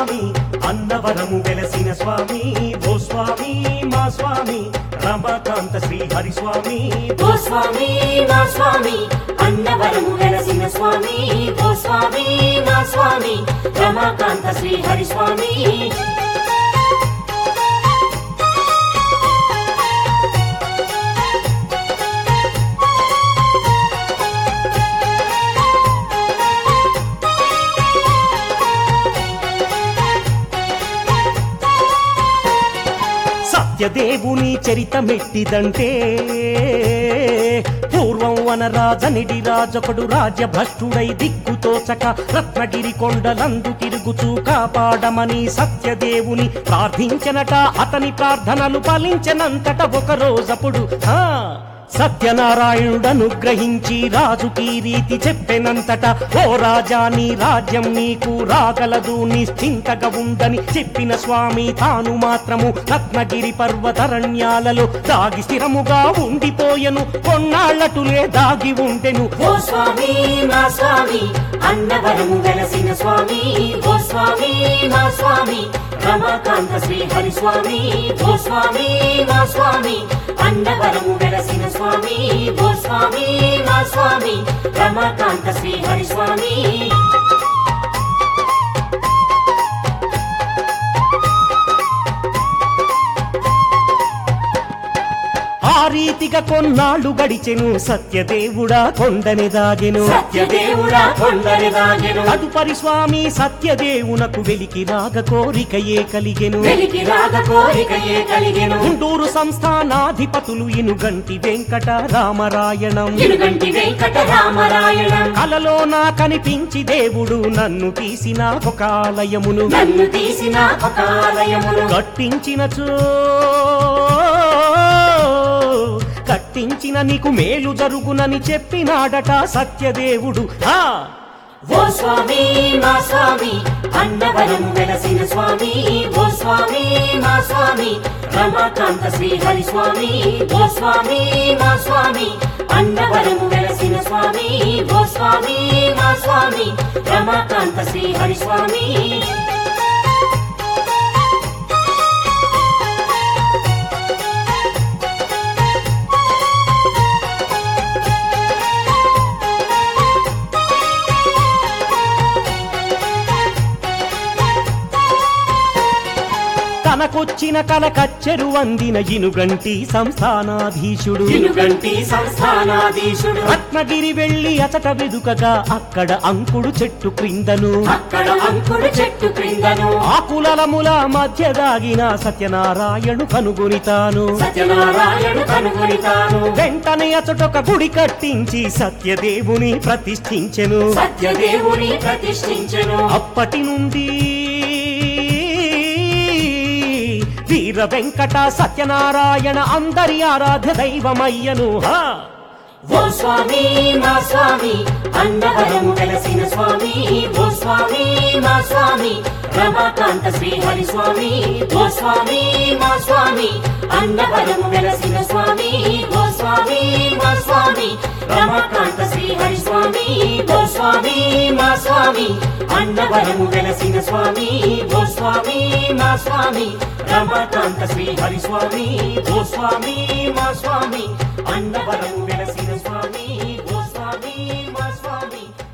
స్వామి అన్నవరము వెలసిన స్వామి ఓ స్వామి మా స్వామి రమాకాంత శ్రీ హరి స్వామి ఓ స్వామి మా స్వామి అన్నవరము వెలసిన స్వామి ఓ స్వామి మా స్వామి రమాకాంత శ్రీ హరి స్వామి సత్యదేవుని చరితమెట్టిదంటే పూర్వం వనరాజనిడి రాజొకడు రాజ్యభ్రష్టుడై దిక్కుతోచక రత్నగిరి కొండలందు తిరుగుచూ కాపాడమని సత్యదేవుని ప్రార్థించనట అతని ప్రార్థనలు ఫలించనంతట ఒక రోజప్పుడు సత్యనారాయణుడను గ్రహించి రాజుకి రీతి చెప్పెనంతట ఓ రాజా నీ రాజ్యం నీకు రాగలదు నిశ్చింతగా ఉందని చెప్పిన స్వామి తాను మాత్రము రత్నగిరి పర్వతరణ్యాలలో దాగి స్థిరముగా ఉండిపోయెను కొన్నాళ్లటులే దాగి ఉండెను ఓ స్వామి మా స్వామి అన్నవరము వెలసిన స్వామి ఓ స్వామి మా స్వామి రమాకాంత శ్రీ హరి స్వామి ఓ స్వామి మా స్వామి అన్నవరము వెలసిన స్వామి ఓ స్వామి మా స్వామి రమాకాంత శ్రీ హరి స్వామి ఆ రీతిగా కొన్నాళ్ళు గడిచెను సత్యదేవుడా కొండని దాగెను సత్యదేవుడా కొండని దాగెను తదుపరి స్వామి సత్యదేవునకు వెలికి రాగ కోరికయే కలిగెను గుంటూరు సంస్థానాధిపతులు ఇనుగంటి వెంకట రామరాయణం కలలో నా కనిపించి దేవుడు నన్ను తీసిన ఒక ఆలయమును కట్టించిన నీకు మేలు జరుగునని చెప్పినాడట సత్యదేవుడు ఓ స్వామి మా స్వామి అన్నవరము వెలసిన స్వామి ఓ స్వామి మా స్వామి రమాకాంత శ్రీ హరి స్వామి ఓ స్వామి మా స్వామి అన్నవరము వెలసిన స్వామి ఓ స్వామి మా స్వామి రమాకాంత శ్రీ హరి స్వామి తనకొచ్చిన కల కచ్చెరు అందిన ఇనుగంటి సంస్థానాధీశుడు రత్నగిరి వెళ్లి అచట వెదుకగా అక్కడ అంకుడు చెట్టు క్రిందను ఆకులముల మధ్య దాగిన సత్యనారాయణు కనుగొనితాను వెంటనే అచటొక గుడి కట్టించి సత్యదేవుని ప్రతిష్ఠించెను అప్పటి నుండి వీర వెంకట సత్యనారాయణ అందరి ఆరాధ్య దైవమయ్యను ఓ స్వామి మా స్వామి అన్నవరము వెలసిన స్వామి ఓ స్వామి మా స్వామి రమాకాంత శ్రీ హరి స్వామి ఓ స్వామి మా స్వామి అన్నవరము వెలసిన స్వామి ఓ స్వామి మా స్వామి రమాకాంత శ్రీ హరి స్వామి ఓ స్వామి మా స్వామి అన్నవరము వెలసిన స్వామి ఓ స్వామి మా స్వామి రమాకాంత శ్రీ హరి స్వామి ఓ స్వామి మా స్వామి అన్నవరము వెలసిన స్వామి ఓ స్వామి మా స్వామి